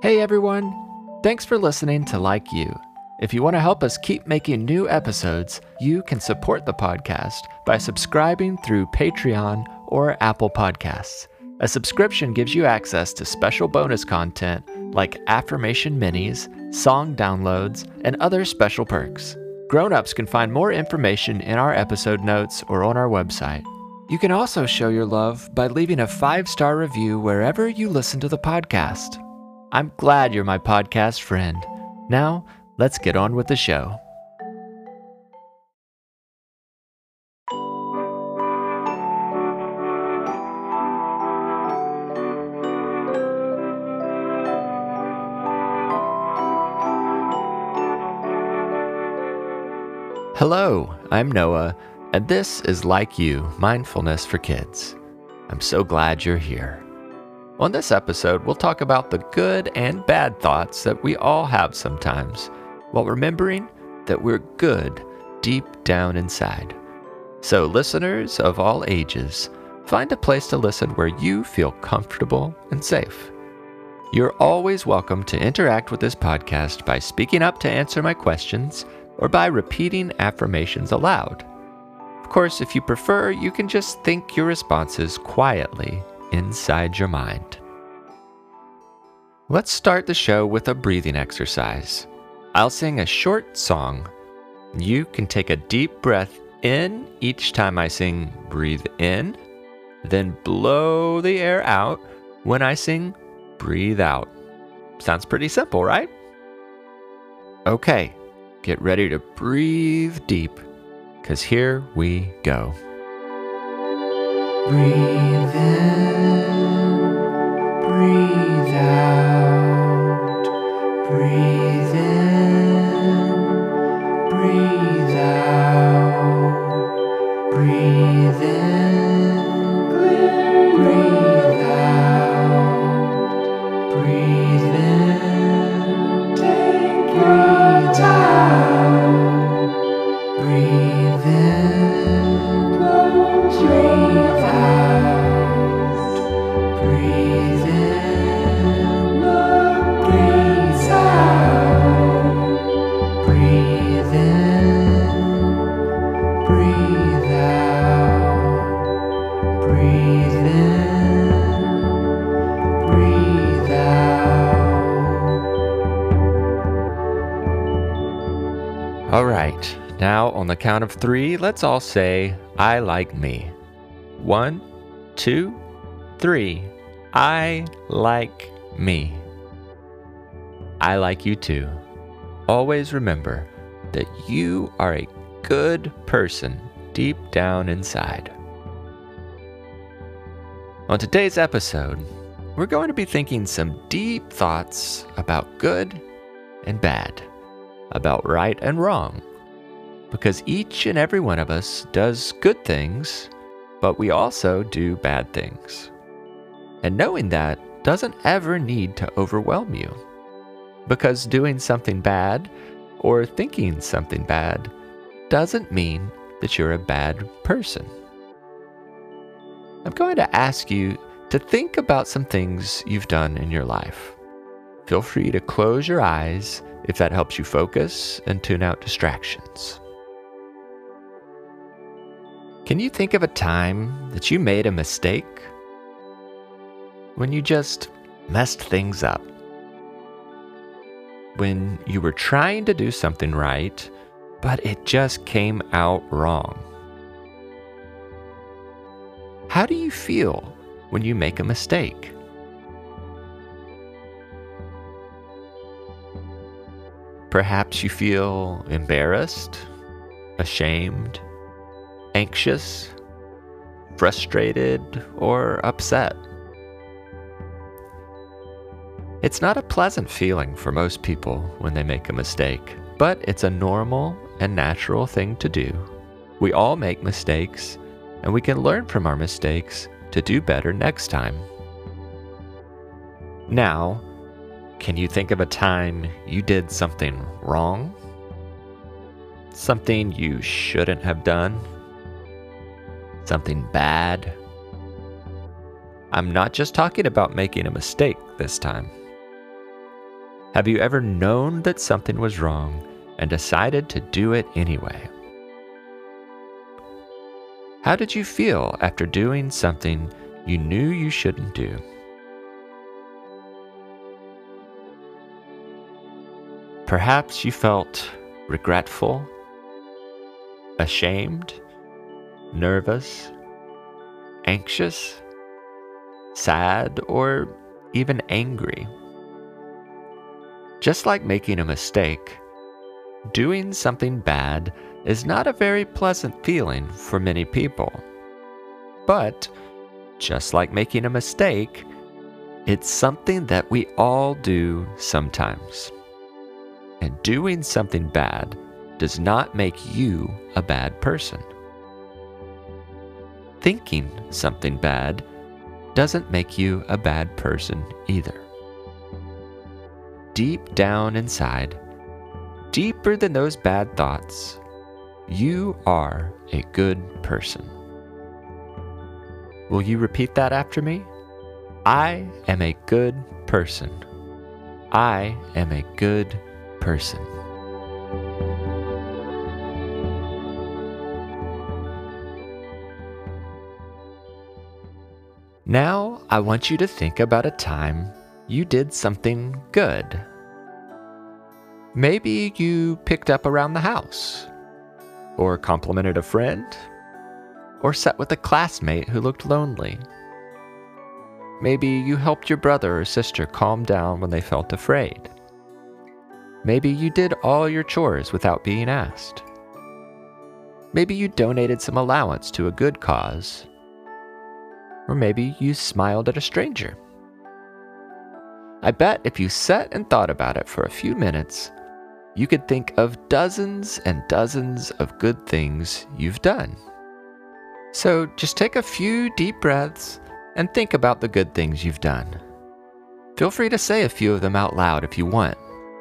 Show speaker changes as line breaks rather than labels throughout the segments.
Hey everyone! Thanks for listening to Like You. If you want to help us keep making new episodes, you can support the podcast by subscribing through Patreon or Apple Podcasts. A subscription gives you access to special bonus content like affirmation minis, song downloads, and other special perks. Grown-ups can find more information in our episode notes or on our website. You can also show your love by leaving a 5-star review wherever you listen to the podcast. I'm glad you're my podcast friend. Now, let's get on with the show. Hello, I'm Noah, and this is Like You, Mindfulness for Kids. I'm so glad you're here. On this episode, we'll talk about the good and bad thoughts that we all have sometimes, while remembering that we're good deep down inside. So listeners of all ages, find a place to listen where you feel comfortable and safe. You're always welcome to interact with this podcast by speaking up to answer my questions or by repeating affirmations aloud. Of course, if you prefer, you can just think your responses quietly inside your mind. Let's start the show with a breathing exercise. I'll sing a short song. You can take a deep breath in each time I sing breathe in, then blow the air out when I sing breathe out. Sounds pretty simple, right? Okay, get ready to breathe deep, because here we go. Breathe in, breathe out, breathe in, breathe out, breathe in, breathe out, breathe in, breathe out, breathe in, breathe out, breathe in, breathe out, breathe in, breathe out, breathe in, breathe out. All right, now on the count of 3, let's all say, I like me. 1, 2, 3. I like me. I like you too. Always remember that you are a good person deep down inside. On today's episode, we're going to be thinking some deep thoughts about good and bad, about right and wrong, because each and every one of us does good things, but we also do bad things. And knowing that doesn't ever need to overwhelm you, because doing something bad or thinking something bad doesn't mean that you're a bad person. I'm going to ask you to think about some things you've done in your life. Feel free to close your eyes if that helps you focus and tune out distractions. Can you think of a time that you made a mistake? When you just messed things up? When you were trying to do something right, but it just came out wrong? How do you feel when you make a mistake? Perhaps you feel embarrassed, ashamed, anxious, frustrated, or upset. It's not a pleasant feeling for most people when they make a mistake, but it's a normal and natural thing to do. We all make mistakes, and we can learn from our mistakes to do better next time. Now, can you think of a time you did something wrong? Something you shouldn't have done? Something bad? I'm not just talking about making a mistake this time. Have you ever known that something was wrong and decided to do it anyway? How did you feel after doing something you knew you shouldn't do? Perhaps you felt regretful, ashamed, nervous, anxious, sad, or even angry. Just like making a mistake, doing something bad is not a very pleasant feeling for many people. But, just like making a mistake, it's something that we all do sometimes. And doing something bad does not make you a bad person. Thinking something bad doesn't make you a bad person either. Deep down inside, deeper than those bad thoughts, you are a good person. Will you repeat that after me? I am a good person. I am a good person. Now, I want you to think about a time you did something good. Maybe you picked up around the house, or complimented a friend, or sat with a classmate who looked lonely. Maybe you helped your brother or sister calm down when they felt afraid. Maybe you did all your chores without being asked. Maybe you donated some allowance to a good cause. Or maybe you smiled at a stranger. I bet if you sat and thought about it for a few minutes, you could think of dozens and dozens of good things you've done. So just take a few deep breaths and think about the good things you've done. Feel free to say a few of them out loud if you want.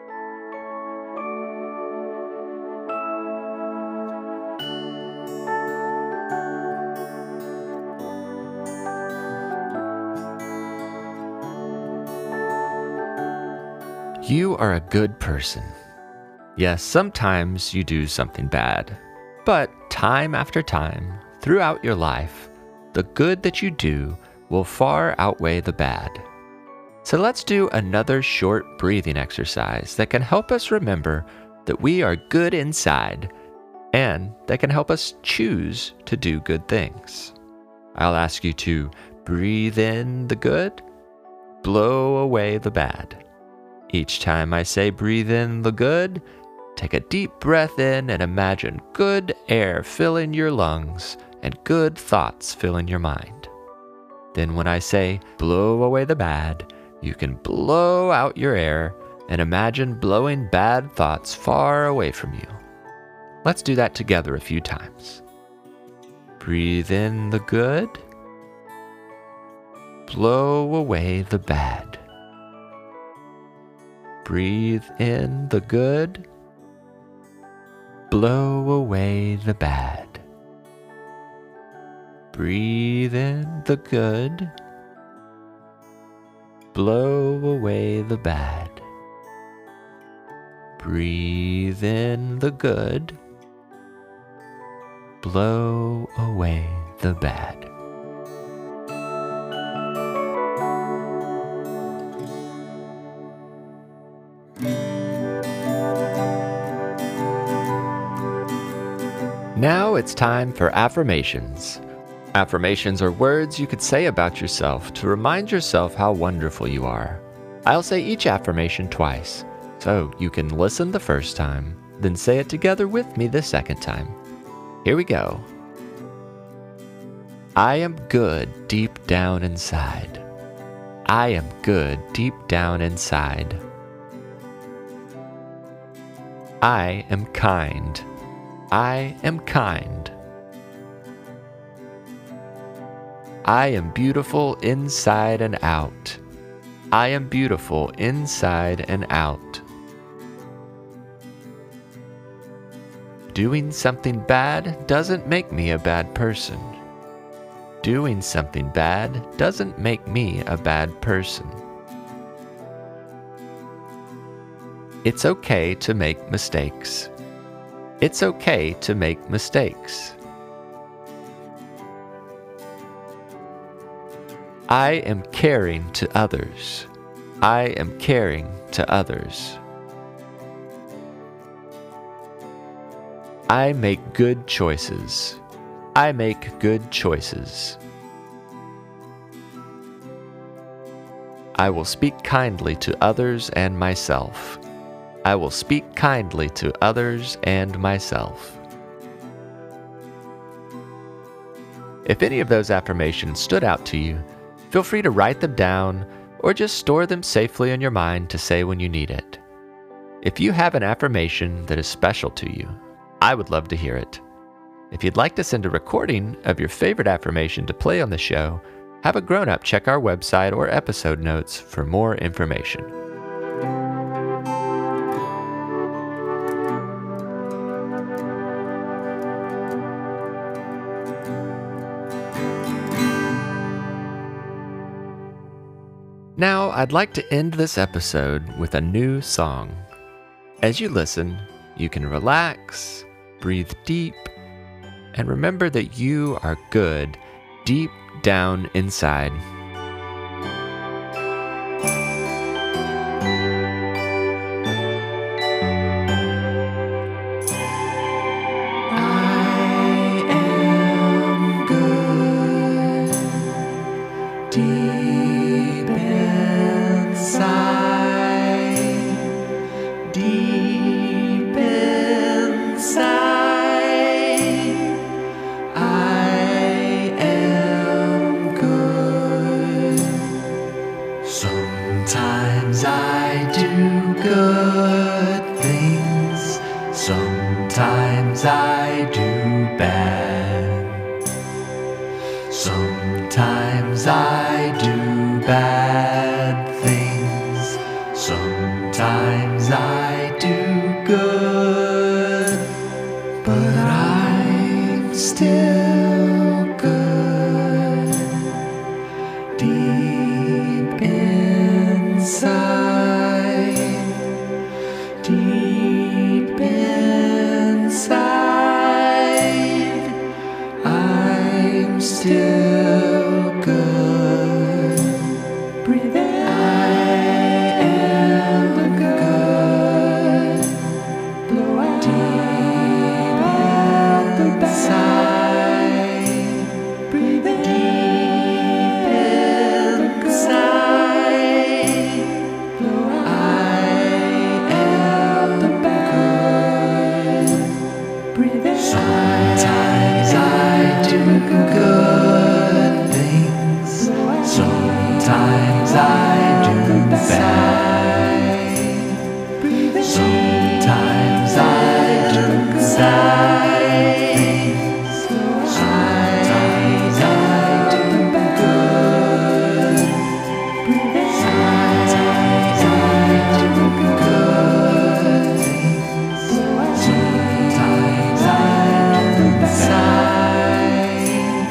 You are a good person. Yes, sometimes you do something bad, but time after time, throughout your life, the good that you do will far outweigh the bad. So let's do another short breathing exercise that can help us remember that we are good inside and that can help us choose to do good things. I'll ask you to breathe in the good, blow away the bad. Each time I say breathe in the good, take a deep breath in and imagine good air filling your lungs and good thoughts filling your mind. Then when I say blow away the bad, you can blow out your air and imagine blowing bad thoughts far away from you. Let's do that together a few times. Breathe in the good, blow away the bad. Breathe in the good, blow away the bad. Breathe in the good, blow away the bad. Breathe in the good, blow away the bad. Now it's time for affirmations. Affirmations are words you could say about yourself to remind yourself how wonderful you are. I'll say each affirmation twice, so you can listen the first time, then say it together with me the second time. Here we go. I am good deep down inside. I am good deep down inside. I am kind. I am kind. I am beautiful inside and out. I am beautiful inside and out. Doing something bad doesn't make me a bad person. Doing something bad doesn't make me a bad person. It's okay to make mistakes. It's okay to make mistakes. I am caring to others. I am caring to others. I make good choices. I make good choices. I will speak kindly to others and myself. I will speak kindly to others and myself. If any of those affirmations stood out to you, feel free to write them down or just store them safely in your mind to say when you need it. If you have an affirmation that is special to you, I would love to hear it. If you'd like to send a recording of your favorite affirmation to play on the show, have a grown-up check our website or episode notes for more information. Now, I'd like to end this episode with a new song. As you listen, you can relax, breathe deep, and remember that you are good deep down inside. I am good deep inside, deep inside. Sometimes I do good things, sometimes I do bad. Sometimes I do bad things, sometimes I do good, but I'm still good deep inside, deep inside, I'm still good. Breathe in. I am good. Blow out deep inside. Breathe in. Deep inside. Blow out. I am good. Breathe in. Sometimes I do good things. Sometimes I do bad. Sometimes I do sad things. Sometimes I do good. Sometimes I do good things. Sometimes I do sad.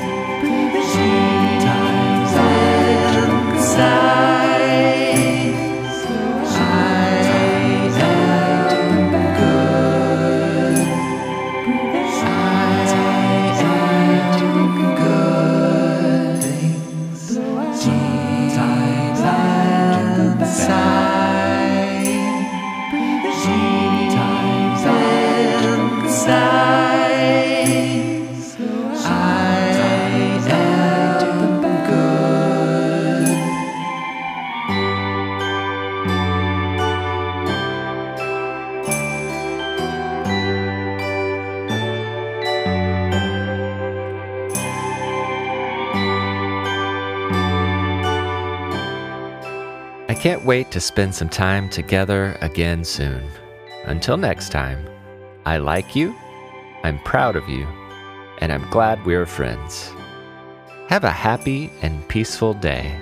Sometimes I do sad. Sometimes I do good. Sometimes I do good things. Sometimes I do sad. Sometimes I do sad. I am good. I can't wait to spend some time together again soon. Until next time, I like you, I'm proud of you, and I'm glad we're friends. Have a happy and peaceful day.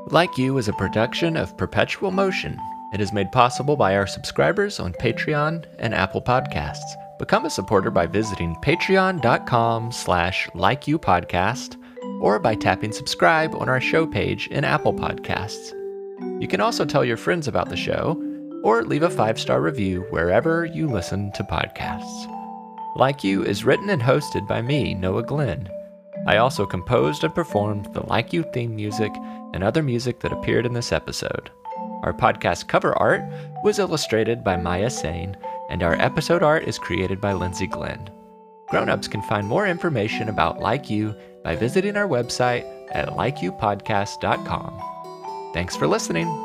Like You is a production of Perpetual Motion. It is made possible by our subscribers on Patreon and Apple Podcasts. Become a supporter by visiting patreon.com/likeyoupodcast or by tapping subscribe on our show page in Apple Podcasts. You can also tell your friends about the show or leave a 5-star review wherever you listen to podcasts. Like You is written and hosted by me, Noah Glenn. I also composed and performed the Like You theme music and other music that appeared in this episode. Our podcast cover art was illustrated by Maya Sain, and our episode art is created by Lindsay Glenn. Grown-ups can find more information about Like You by visiting our website at likeyoupodcast.com. Thanks for listening.